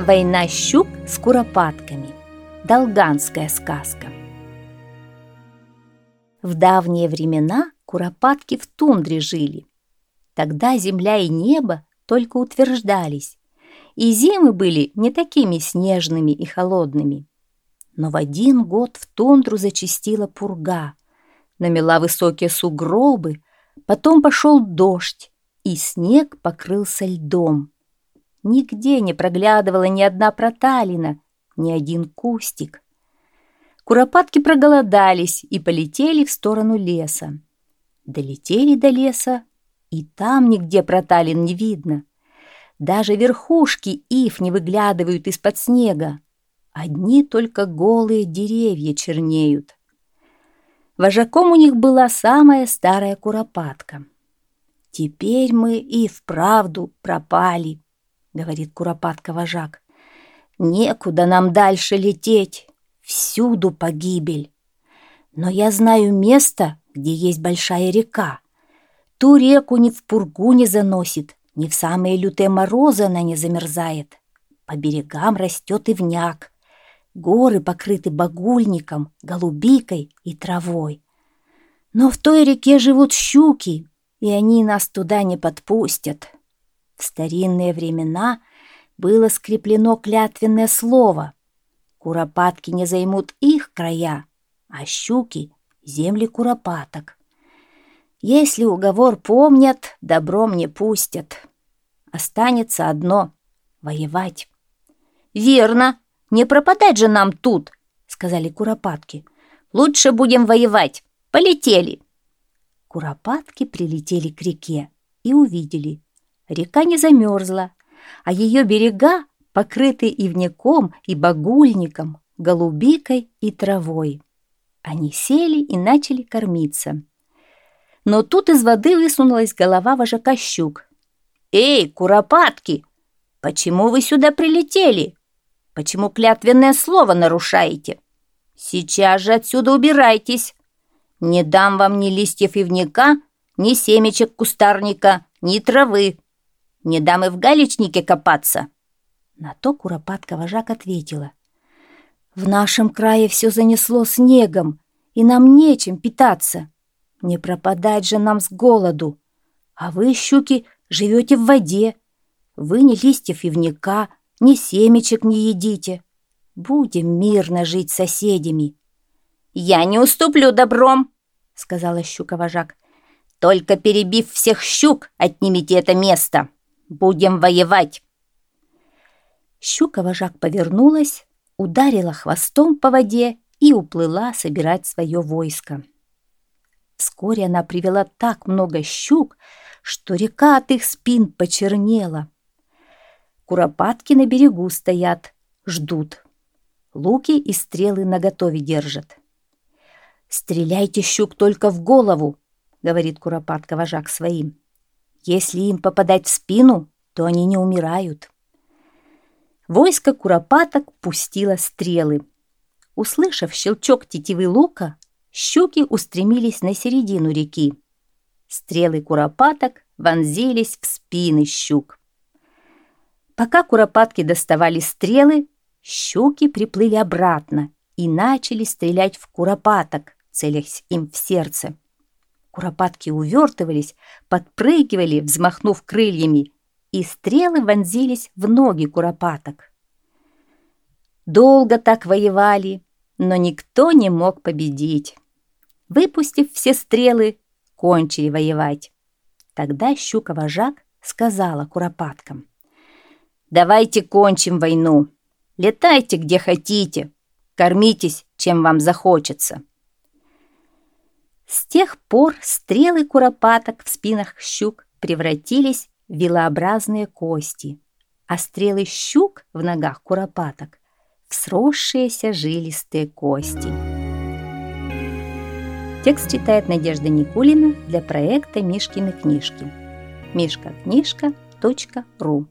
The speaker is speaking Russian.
Война щук с куропатками. Долганская сказка. В давние времена куропатки в тундре жили. Тогда земля и небо только утверждались, и зимы были не такими снежными и холодными. Но в один год в тундру зачастила пурга, намела высокие сугробы, потом пошел дождь, и снег покрылся льдом. Нигде не проглядывала ни одна проталина, ни один кустик. Куропатки проголодались и полетели в сторону леса. Долетели до леса, и там нигде проталин не видно. Даже верхушки ив не выглядывают из-под снега. Одни только голые деревья чернеют. Вожаком у них была самая старая куропатка. «Теперь мы и вправду пропали», — говорит куропатка-вожак. «Некуда нам дальше лететь, всюду погибель. Но я знаю место, где есть большая река. Ту реку ни в пургу не заносит, ни в самые лютые морозы она не замерзает. По берегам растет ивняк. Горы покрыты багульником, голубикой и травой. Но в той реке живут щуки, и они нас туда не подпустят». В старинные времена было скреплено клятвенное слово. Куропатки не займут их края, а щуки — земли куропаток. Если уговор помнят, добром не пустят. Останется одно — воевать. «Верно, не пропадать же нам тут», — сказали куропатки. «Лучше будем воевать. Полетели». Куропатки прилетели к реке и увидели. Река не замерзла, а ее берега покрыты ивняком и багульником, голубикой и травой. Они сели и начали кормиться. Но тут из воды высунулась голова вожака щук. «Эй, куропатки, почему вы сюда прилетели? Почему клятвенное слово нарушаете? Сейчас же отсюда убирайтесь. Не дам вам ни листьев ивняка, ни семечек кустарника, ни травы. Не дам и в галечнике копаться». На то куропатка-вожак ответила: «В нашем крае все занесло снегом, и нам нечем питаться. Не пропадать же нам с голоду. А вы, щуки, живете в воде. Вы ни листьев ивняка, ни семечек не едите. Будем мирно жить с соседями». «Я не уступлю добром», — сказала щука-вожак. «Только перебив всех щук, отнимите это место. Будем воевать». Щука-вожак повернулась, ударила хвостом по воде и уплыла собирать свое войско. Вскоре она привела так много щук, что река от их спин почернела. Куропатки на берегу стоят, ждут. Луки и стрелы наготове держат. «Стреляйте щук только в голову», — говорит куропатка-вожак своим. «Если им попадать в спину, то они не умирают». Войско куропаток пустило стрелы. Услышав щелчок тетивы лука, щуки устремились на середину реки. Стрелы куропаток вонзились в спины щук. Пока куропатки доставали стрелы, щуки приплыли обратно и начали стрелять в куропаток, целясь им в сердце. Куропатки увертывались, подпрыгивали, взмахнув крыльями, и стрелы вонзились в ноги куропаток. Долго так воевали, но никто не мог победить. Выпустив все стрелы, кончили воевать. Тогда щука-вожак сказала куропаткам: «Давайте кончим войну. Летайте где хотите, кормитесь, чем вам захочется». С тех пор стрелы куропаток в спинах щук превратились в вилообразные кости, а стрелы щук в ногах куропаток в сросшиеся жилистые кости. Текст читает Надежда Никулина для проекта «Мишкины книжки». mishkaknижка.ру